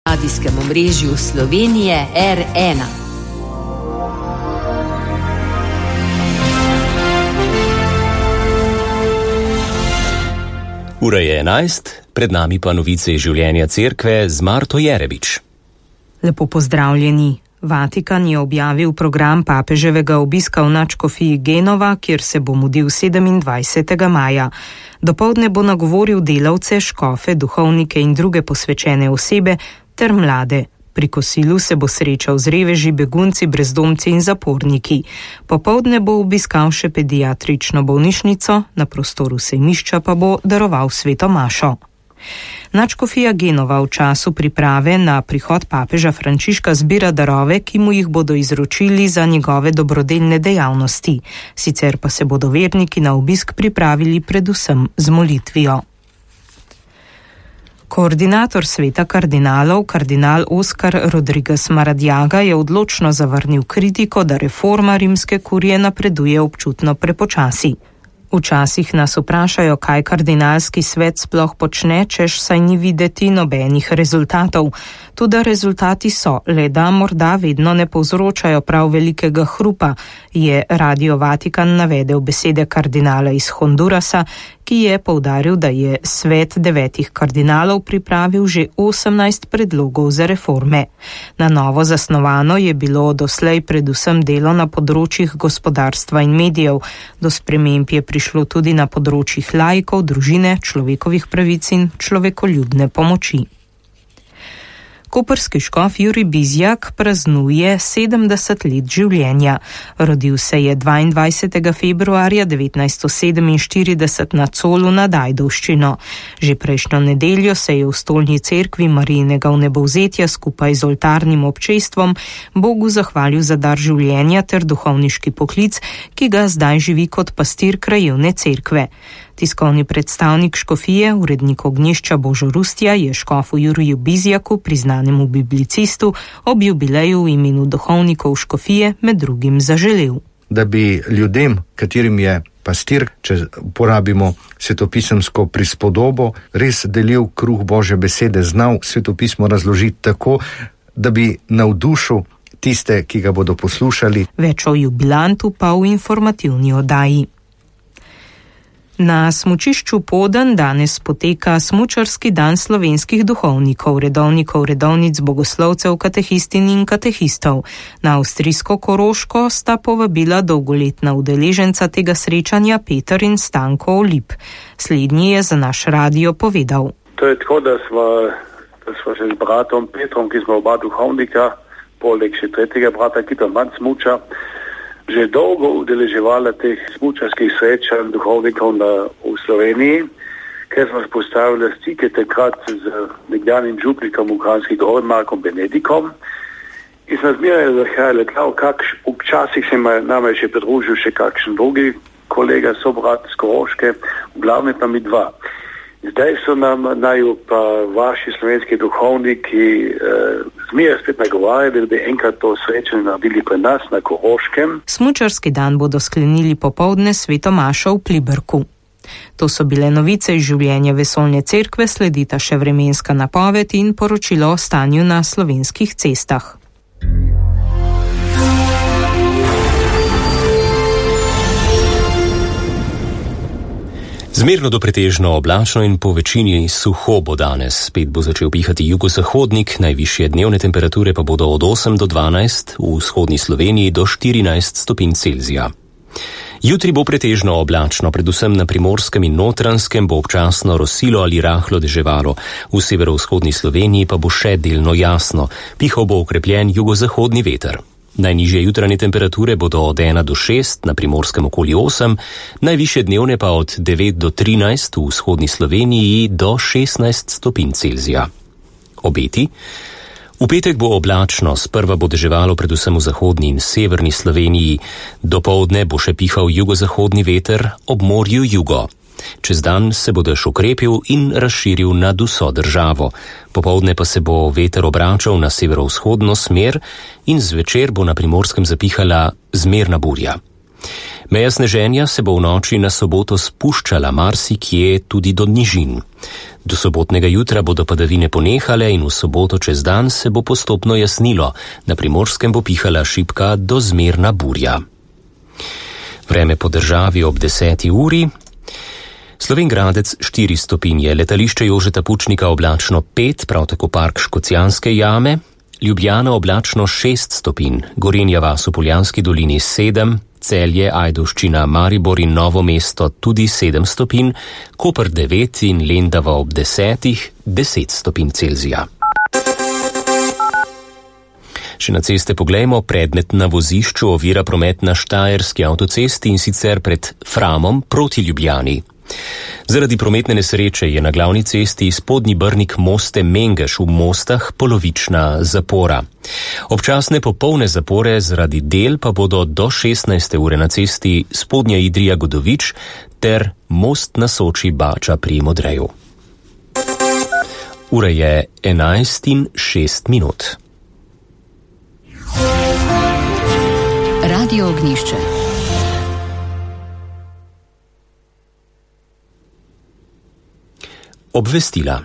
Radijskem omrežju Slovenije R1. Ura je 11, pred nami pa novice iz življenja cerkve z Marto Jerebič. Lepo pozdravljeni. Vatikan je objavil program papeževega obiska v nadškofiji Genova, kjer se bo mudil 27. maja. Dopoldne bo nagovoril delavce, škofe, duhovnike in druge posvečene osebe ter mlade. Pri kosilu se bo srečal z reveži, begunci, brezdomci in zaporniki. Popoldne bo obiskal še pediatrično bolnišnico, na prostoru sejmišča pa bo daroval sveto mašo. Nadškofija Genova v času priprave na prihod papeža Frančiška zbira darove, ki mu jih bodo izročili za njegove dobrodelne dejavnosti. Sicer pa se bodo verniki na obisk pripravili predvsem z molitvijo. Koordinator sveta kardinalov, kardinal Oskar Rodriguez Maradiaga, je odločno zavrnil kritiko, da reforma rimske kurije napreduje občutno prepočasi. Včasih nas vprašajo, kaj kardinalski svet sploh počne, češ saj ni videti nobenih rezultatov. Tudi rezultati so, le da morda vedno ne povzročajo prav velikega hrupa, je Radio Vatikan navedel besede kardinala iz Hondurasa, ki je poudaril, da je svet 9 kardinalov pripravil že 18 predlogov za reforme. Na novo zasnovano je bilo doslej predvsem delo na področjih gospodarstva in medijev. Do sprememb je prišlo tudi na področjih laikov, družine, človekovih pravic in človekoljubne pomoči. Koprski škof Jurij Bizjak praznuje 70 let življenja. Rodil se je 22. februarja 1947 na Colu nad Ajdovščino. Že prejšnjo nedeljo se je v stolni cerkvi Marijinega vnebovzetja skupaj z oltarnim občestvom Bogu zahvalil za dar življenja ter duhovniški poklic, ki ga zdaj živi kot pastir krajevne cerkve. Tiskovni predstavnik škofije, urednik Ognjišča Božo Rustja, je škofu Juriju Bizjaku, priznanemu biblicistu, ob jubileju v imenu duhovnikov škofije med drugim zaželel. Da bi ljudem, katerim je pastir, če porabimo svetopisemsko prispodobo, res delil kruh Božje besede, znal svetopismo razložiti tako, da bi navdušil tiste, ki ga bodo poslušali. Več o jubilantu pa v informativni oddaji. Na smučišču Poden danes poteka smučarski dan slovenskih duhovnikov, redovnikov, redovnic, bogoslovcev, katehistin in katehistov. Na avstrijsko Koroško sta povabila dolgoletna udeleženca tega srečanja Peter in Stanko Olip. Slednji je za naš radio povedal. To je tako, da smo še z bratom Petrom, ki smo oba duhovnika, poleg še tretjega brata, ki pa manj smuča, že dolgo udeleževala teh smučarskih srečanj duhovnikov v Sloveniji, ker smo spostavili stike takrat z nekdanjim župnikom v Kranjski Gori, Markom Benedikom, in smo zmeraj zahajali, včasih se nama je še pridružil še kakšen drugi kolega, sobrat z Koroške, v glavnem pa mi dva. Zdaj so nam naju pa vaši slovenski duhovniki zmeraj spet nagovarjali, da bi enkrat to srečanje naredili pri nas na Koroškem. Smučarski dan bodo sklenili popoldne sveto mašo v Pliberku. To so bile novice iz življenja vesoljne cerkve, sledita še vremenska napoved in poročilo o stanju na slovenskih cestah. Zmerno do pretežno oblačno in po večini suho bo danes. Spet bo začel pihati jugozahodnik, najvišje dnevne temperature pa bodo od 8 do 12, v vzhodni Sloveniji do 14 stopinj Celzija. Jutri bo pretežno oblačno, predvsem na Primorskem in Notranjskem bo občasno rosilo ali rahlo deževalo. V severovzhodni Sloveniji pa bo še delno jasno. Pihal bo okrepljen jugozahodni veter. Najnižje jutranje temperature bodo od 1 do 6, na Primorskem okoli 8, najvišje dnevne pa od 9 do 13, v vzhodni Sloveniji do 16 stopinj Celzija. Obeti? V petek bo oblačno, sprva bo deževalo predvsem v zahodni in severni Sloveniji, dopoldne bo še pihal jugozahodni veter, ob morju jugo. Čez dan se bo dež okrepil in razširil nad vso državo. Popoldne pa se bo veter obračal na severovzhodno smer in zvečer bo na Primorskem zapihala zmerna burja. Meja sneženja se bo v noči na soboto spuščala marsikje tudi do nižin. Do sobotnega jutra bodo padavine ponehale in v soboto čez dan se bo postopno jasnilo. Na Primorskem bo pihala šibka do zmerna burja. Vreme po državi ob 10. uri. Slovenj Gradec 4 stopinje, letališče Jožeta Pučnika oblačno 5, prav tako park Škocjanske jame, Ljubljana oblačno 6 stopinj, Gorenja vas v Poljanski dolini 7, Celje, Ajdovščina, Maribor in Novo mesto tudi 7 stopinj, Koper 9 in Lendava ob 10 stopinj Celzija. Še na ceste poglejmo, predmet na vozišču ovira promet na Štajerski avtocesti in sicer pred Framom proti Ljubljani. Zaradi prometne nesreče je na glavni cesti Spodnji Brnik Moste Mengeš v Mostah polovična zapora. Občasne popolne zapore zaradi del pa bodo do 16. ure na cesti Spodnja Idrija Godovič ter Most na Soči Bača pri Modreju. Ura je 11:06. Radio Ognjišče. Obvestila.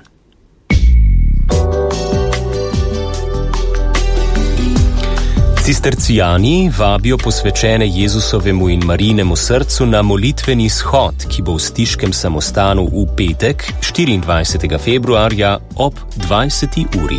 Cistercijani vabijo posvečene Jezusovemu in Marijinemu srcu na molitveni shod, ki bo v Stiškem samostanu v petek, 24. februarja ob 20. uri.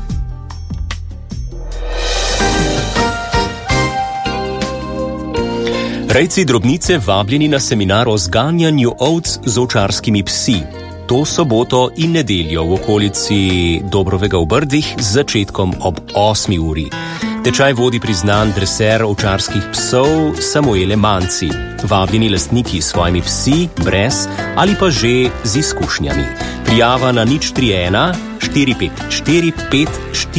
Rejci drobnice vabljeni na seminar o zganjanju ovc z ovčarskimi psi. To soboto in nedeljo v okolici Dobrovega v Brdih z začetkom ob 8. uri. Tečaj vodi priznan dreser ovčarskih psov Samuele Manci. Vabljeni lastniki s svojimi psi, brez ali pa že z izkušnjami. Prijava na 031 454 5